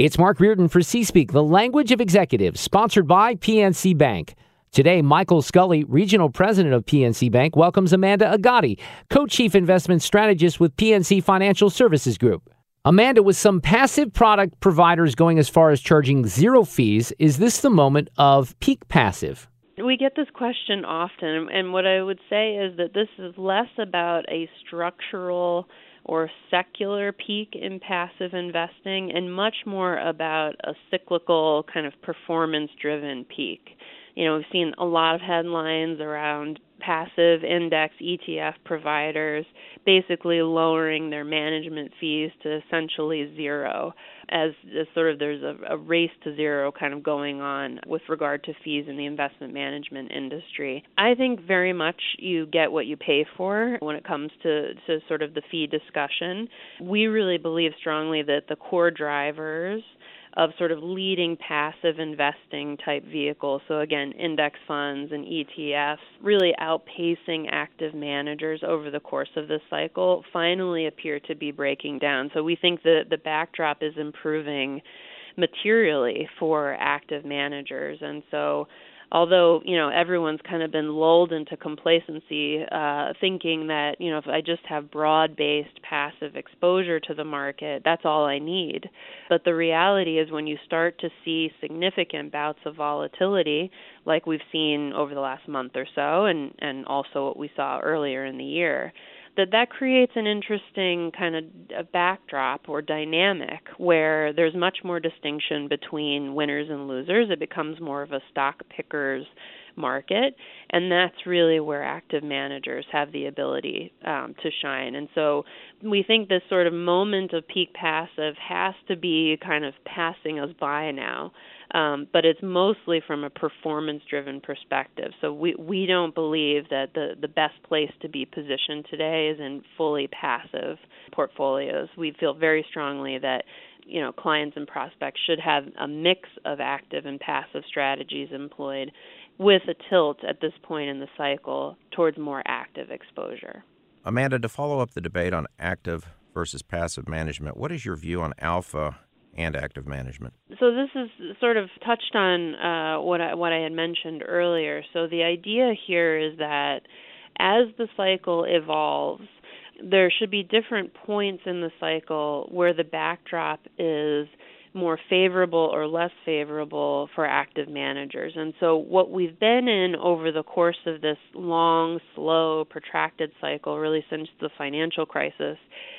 It's Mark Reardon for C-Speak, the language of executives, sponsored by PNC Bank. Today, Michael Scully, Regional President of PNC Bank, welcomes Amanda Agati, Co-Chief Investment Strategist with PNC Financial Services Group. Amanda, with some passive product providers going as far as charging zero fees, is this the moment of peak passive? We get this question often, and what I would say is that this is less about a structural or secular peak in passive investing and much more about a cyclical kind of performance-driven peak. We've seen a lot of headlines around passive index ETF providers basically lowering their management fees to essentially zero as sort of there's a race to zero kind of going on with regard to fees in the investment management industry. I think very much you get what you pay for when it comes to sort of the fee discussion. We really believe strongly that the core drivers of sort of leading passive investing type vehicles, so again, index funds and ETFs, really outpacing active managers over the course of this cycle, finally appear to be breaking down. So we think that the backdrop is improving materially for active managers. And so although, everyone's kind of been lulled into complacency, thinking that, if I just have broad-based passive exposure to the market, that's all I need. But the reality is when you start to see significant bouts of volatility, like we've seen over the last month or so, and also what we saw earlier in the year, that creates an interesting kind of a backdrop or dynamic where there's much more distinction between winners and losers. It becomes more of a stock pickers market, and that's really where active managers have the ability to shine. And so we think this sort of moment of peak passive has to be kind of passing us by now. But it's mostly from a performance-driven perspective. So we don't believe that the best place to be positioned today is in fully passive portfolios. We feel very strongly that clients and prospects should have a mix of active and passive strategies employed with a tilt at this point in the cycle towards more active exposure. Amanda, to follow up the debate on active versus passive management, what is your view on alpha and active management? So this is sort of touched on what I had mentioned earlier. So the idea here is that as the cycle evolves, there should be different points in the cycle where the backdrop is more favorable or less favorable for active managers. And so what we've been in over the course of this long, slow, protracted cycle, really since the financial crisis,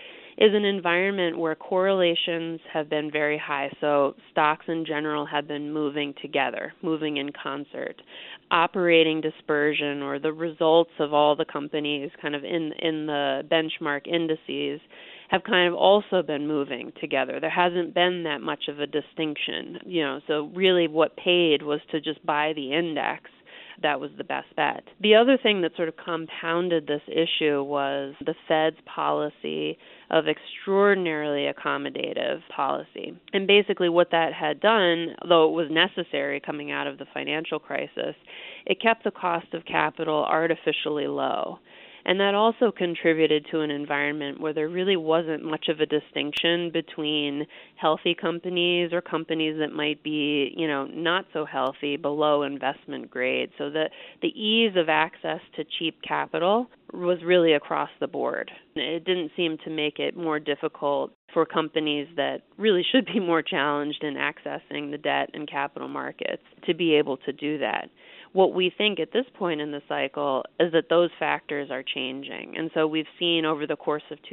is an environment where correlations have been very high. So stocks in general have been moving together, moving in concert. Operating dispersion, or the results of all the companies kind of in the benchmark indices, have kind of also been moving together. There hasn't been that much of a distinction. So really what paid was to just buy the index. That was the best bet. The other thing that sort of compounded this issue was the Fed's policy of extraordinarily accommodative policy. And basically what that had done, though it was necessary coming out of the financial crisis, it kept the cost of capital artificially low. And that also contributed to an environment where there really wasn't much of a distinction between healthy companies or companies that might be, not so healthy, below investment grade. So the ease of access to cheap capital was really across the board. It didn't seem to make it more difficult for companies that really should be more challenged in accessing the debt and capital markets to be able to do that. What we think at this point in the cycle is that those factors are changing. And so we've seen over the course of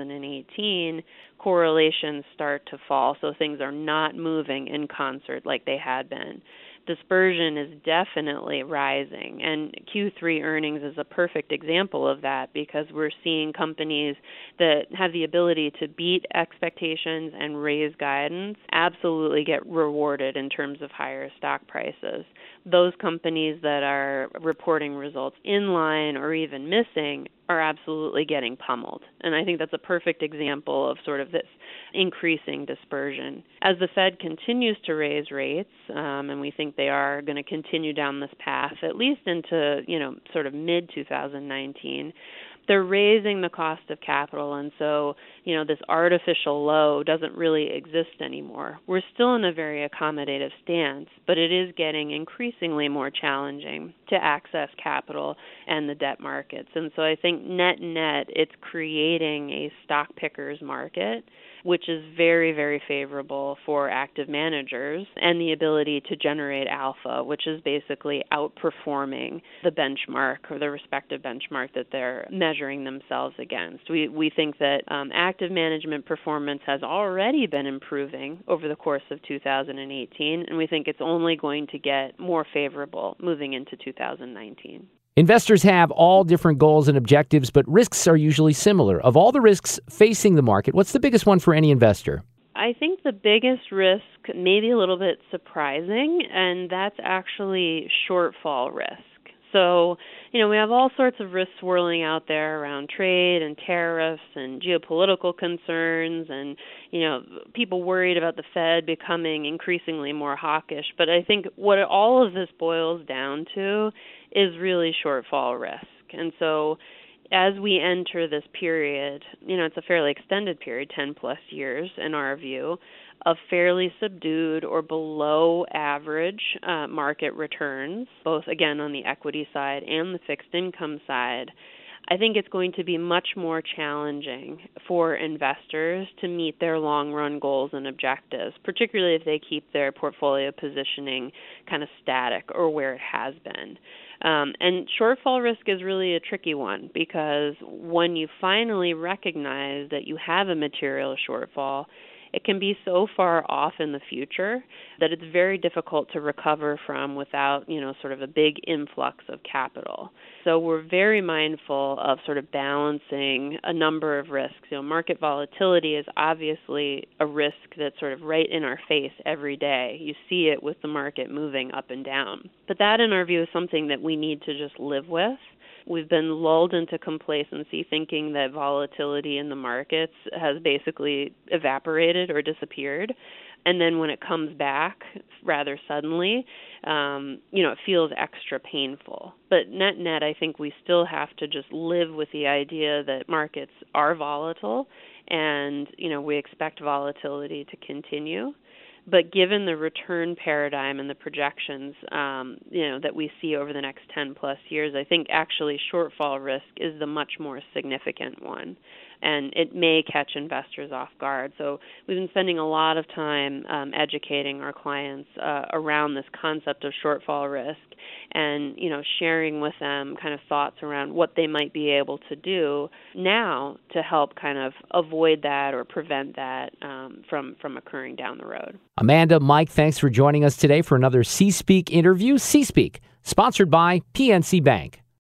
2018, correlations start to fall. So things are not moving in concert like they had been. Dispersion is definitely rising, and Q3 earnings is a perfect example of that because we're seeing companies that have the ability to beat expectations and raise guidance absolutely get rewarded in terms of higher stock prices. Those companies that are reporting results in line or even missing are absolutely getting pummeled. And I think that's a perfect example of sort of this increasing dispersion. As the Fed continues to raise rates, and we think they are going to continue down this path, at least into, sort of mid-2019, they're raising the cost of capital, and so, this artificial low doesn't really exist anymore. We're still in a very accommodative stance, but it is getting increasingly more challenging to access capital and the debt markets. And so I think net, it's creating a stock pickers market, which is very, very favorable for active managers and the ability to generate alpha, which is basically outperforming the benchmark or the respective benchmark that they're measuring themselves against. We think that active management performance has already been improving over the course of 2018, and we think it's only going to get more favorable moving into 2019. Investors have all different goals and objectives, but risks are usually similar. Of all the risks facing the market, what's the biggest one for any investor? I think the biggest risk may be a little bit surprising, and that's actually shortfall risk. So, we have all sorts of risks swirling out there around trade and tariffs and geopolitical concerns and, people worried about the Fed becoming increasingly more hawkish. But I think what all of this boils down to is really shortfall risk. And so as we enter this period, it's a fairly extended period, 10 plus years in our view, of fairly subdued or below average market returns, both again on the equity side and the fixed income side, I think it's going to be much more challenging for investors to meet their long-run goals and objectives, particularly if they keep their portfolio positioning kind of static or where it has been. And shortfall risk is really a tricky one because when you finally recognize that you have a material shortfall, it can be so far off in the future that it's very difficult to recover from without, sort of a big influx of capital. So we're very mindful of sort of balancing a number of risks. Market volatility is obviously a risk that's sort of right in our face every day. You see it with the market moving up and down. But that, in our view, is something that we need to just live with. We've been lulled into complacency thinking that volatility in the markets has basically evaporated or disappeared. And then when it comes back rather suddenly, it feels extra painful. But net, I think we still have to just live with the idea that markets are volatile and, we expect volatility to continue. But given the return paradigm and the projections, that we see over the next 10 plus years, I think actually shortfall risk is the much more significant one. And it may catch investors off guard. So we've been spending a lot of time educating our clients around this concept of shortfall risk and, sharing with them kind of thoughts around what they might be able to do now to help kind of avoid that or prevent that from occurring down the road. Amanda, Mike, thanks for joining us today for another C-Speak interview. C-Speak, sponsored by PNC Bank.